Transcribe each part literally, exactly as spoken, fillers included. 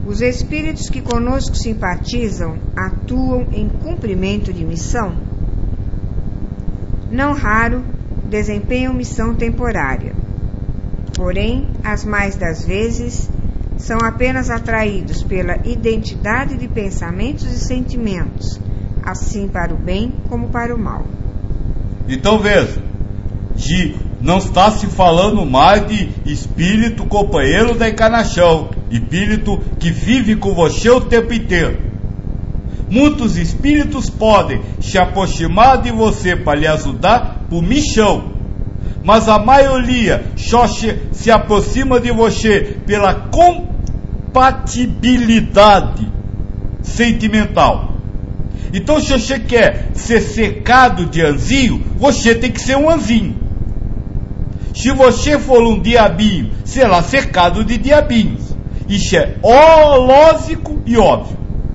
Os espíritos que conosco simpatizam atuam em cumprimento de missão? Não raro, desempenham missão temporária. Porém, as mais das vezes, são apenas atraídos pela identidade de pensamentos e sentimentos, assim para o bem como para o mal. Então veja, de, não está se falando mais de espírito companheiro da encarnação, espírito que vive com você o tempo inteiro. Muitos espíritos podem se aproximar de você para lhe ajudar por missão, mas a maioria só se aproxima de você pela compatibilidade sentimental. Então, se você quer ser cercado de anjinho, você tem que ser um anjinho. Se você for um diabinho, será cercado de diabinhos. Isso é ó, lógico e óbvio.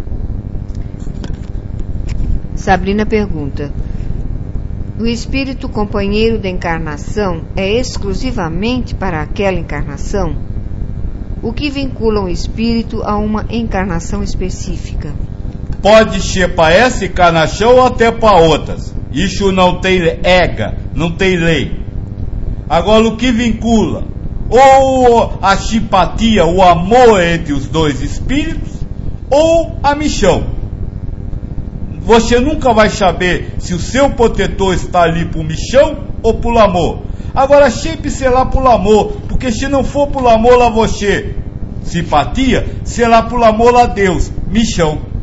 Sabrina pergunta: o espírito companheiro da encarnação é exclusivamente para aquela encarnação? O que vincula o espírito a uma encarnação específica? Pode ser para essa encarnação ou até para outras. Isso não tem ega, não tem lei. Agora, o que vincula? Ou a simpatia, o amor entre os dois espíritos, ou a missão. Você nunca vai saber se o seu protetor está ali por missão ou por amor. Agora, sempre será por amor, porque se não for por amor a você, simpatia, será por amor a Deus, missão.